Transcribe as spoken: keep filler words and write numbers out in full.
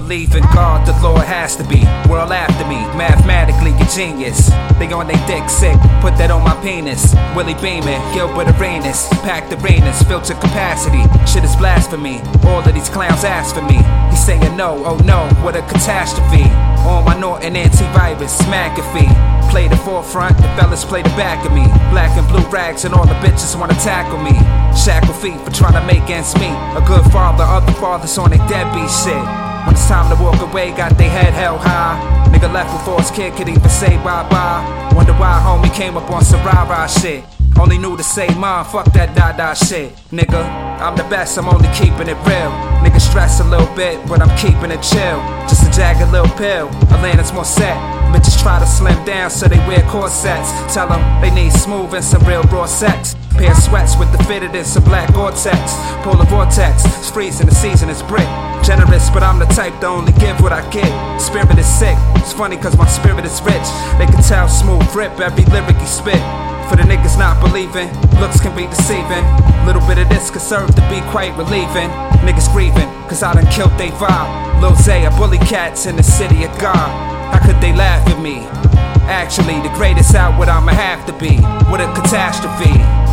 believe in God, the Lord has to be. World after me, mathematically a genius. They on they dick sick, put that on my penis. Willie Beeman, Gilbert Arenas, packed arenas, filled to capacity. Shit is blasphemy, all of these clowns ask for me. He's saying no, oh no, what a catastrophe. On my Norton antivirus, McAfee. Play the forefront, the fellas play the back of me. Black and blue rags and all the bitches wanna tackle me. Shackle feet for trying to make ends meet. A good father, other fathers on their deadbeat shit. When it's time to walk away, got their head held high. Nigga left before his kid could even say bye-bye. Wonder why homie came up on some rah-rah shit. Only knew to say mom, fuck that da-da shit. Nigga, I'm the best, I'm only keeping it real. Nigga stress a little bit, but I'm keeping it chill. Just a jagged little pill, Atlanta's more set. Bitches try to slim down so they wear corsets. Tell them they need smooth and some real raw sex. Pair of sweats with the fitted and some black Gore-Tex. Polar vortex, it's freezing, the season is brick. Generous, but I'm the type to only give what I get. Spirit is sick, it's funny cause my spirit is rich. They can tell smooth grip every lyric he spit. For the niggas not believing, looks can be deceiving. Little bit of this could serve to be quite relieving. Niggas grieving, cause I done killed they vibe. Lil Zay, a bully cats in the city of God. How could they laugh at me? Actually, the greatest out what I'ma have to be. What a catastrophe.